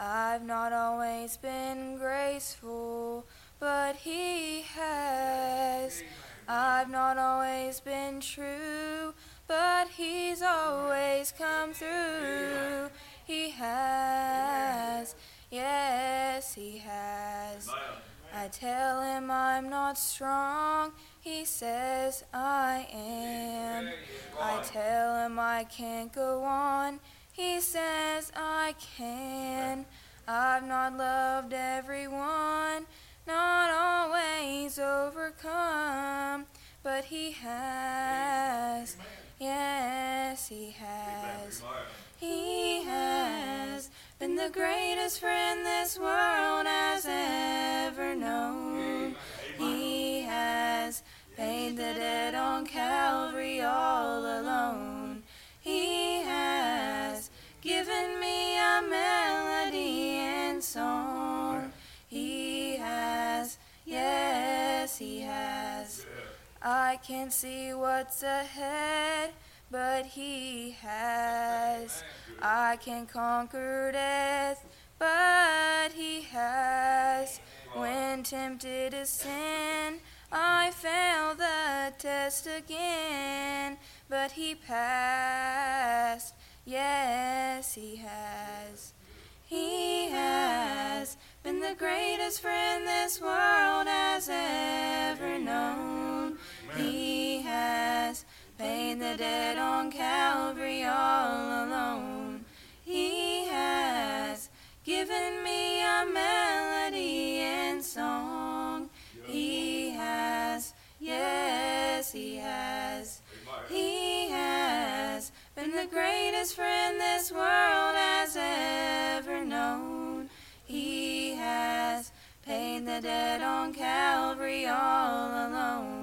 I've not always been graceful, but he has. I've not always been true, but he's always come through. He has, yes, he has. I tell him I'm not strong, he says I am. I tell him I can't go on, he says I can. I've not loved everyone, not always overcome, but he has, yes, he has. He has been the greatest friend this world has ever known. He has paid the debt on Calvary all alone. He has given me a melody and song. He has, yes, he has. I can't see what's ahead, but he has. I can conquer death, but he has. When tempted to sin, I failed the test again, but he passed, yes, he has. He has been the greatest friend this world has ever known. He has paid the debt on Calvary all alone. He has given me a melody and song. He has, yes, he has. He has been the greatest friend this world has ever known. He has paid the debt on Calvary all alone.